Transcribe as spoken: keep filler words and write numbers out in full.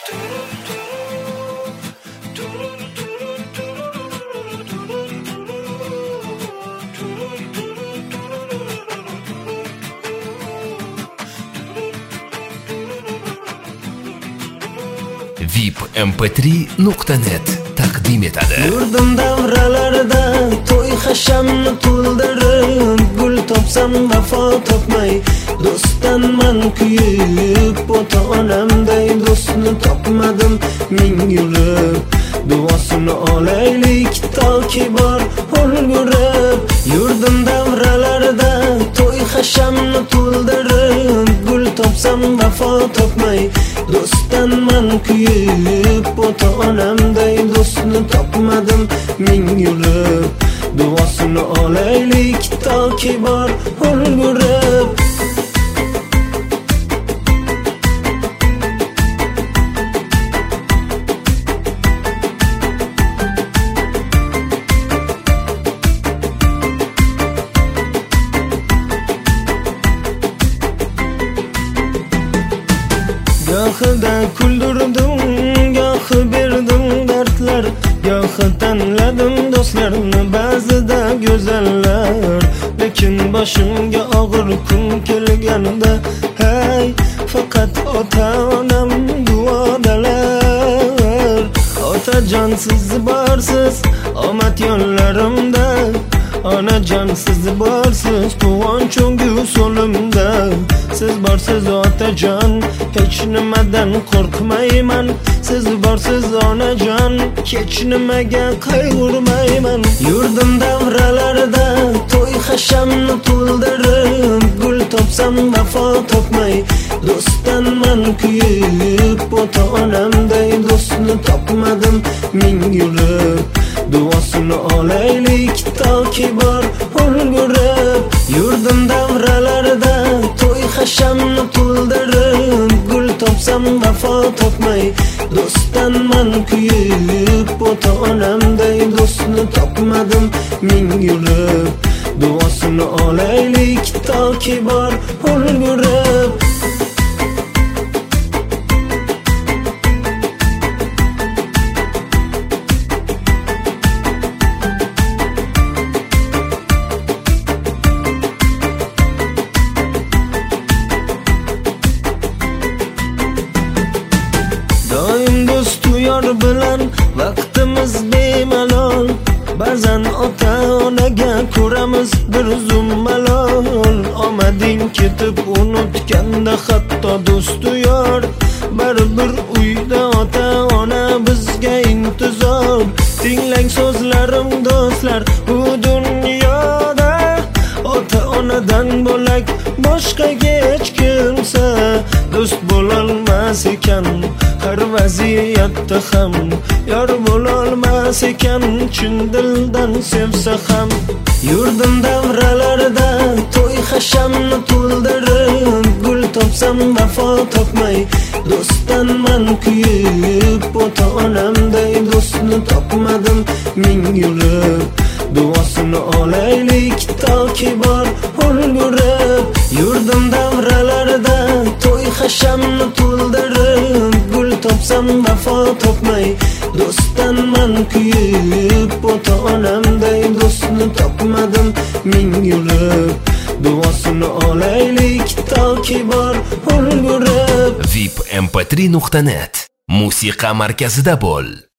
V I P M P три nuqta net taqdim etadi. Yurdim davralarda to'y hashamni to'ldirib, gul topsam vafo topmay, do'stdanman kuyib, ota-onamday do'stni topmadim ming yurib. Duosini olaylik toki bor ulgurib. Yurdim davralarda to'y hashamni to'ldirib, gul topsam vafo topmay, do'stdanman kuyib, ota-onamday do'stni topmadim ming yurib. Duosini olaylik toki bor ulgurib. Gohida kuldirdim, gohi berdim dardlar, gohi tanladim do'stlarni ba'zida go'zallar. Lekin boshimga og'ir kun kelganda, hey, faqat ota-onam duodalar. Otajon siz borsiz omad yo'llarimda, onajon siz borsiz quvonch so'limda. Siz borsiz otajon, hech nimadan qo'rqmayman. Siz borsiz onajon, hech nimaga qayg'urmayman. Yurdim davralarda to'y hashamni to'ldirib, gul topsam vafo topmay, do'stdanman kuyib, ota-onamday do'stni topmadim ming yurib. Duosini olaylik toki bor ulgurib. Yurdim davralarda to'y hashamni to'ldirib, gul topsam vafo topmay, do'stdanman kuyib, ota-onamday do'stni topmadim ming yurib. Duosini olaylik toki bor ulgurib. Bilan vaqtimiz bemalol, ba'zan ota-onaga ko'ramiz bir zum malol. Omading ketib unutganda hatto do'stu yor, baribir uyda ota-ona bizga intizor. Tinglang so'zlarim do'stlar, bu dunyoda ota-onadan bo'lak boshqaga hech kimsa do'st bo'lolmas ekan. Har vaziyatda ham yor bo'lolmas ekan, chin dildan sevsa ham. Yurdim davralarda to'y hashamni to'ldirib, gul topsam vafo topmay, do'stdanman kuyib, ota-onamday do'stni topmadim ming yurib. Duosini olaylik toki bor ulgurib. Yurdim davralarda to'y hashamni to'ldirib, gul topsam vafo topmay, do'stdanman kuyib, ota-onamday do'stni topmadim ming yurib. Duosini olaylik toki bor ulgurib. V I P M P три nuqta net musiqa markazida bo'l.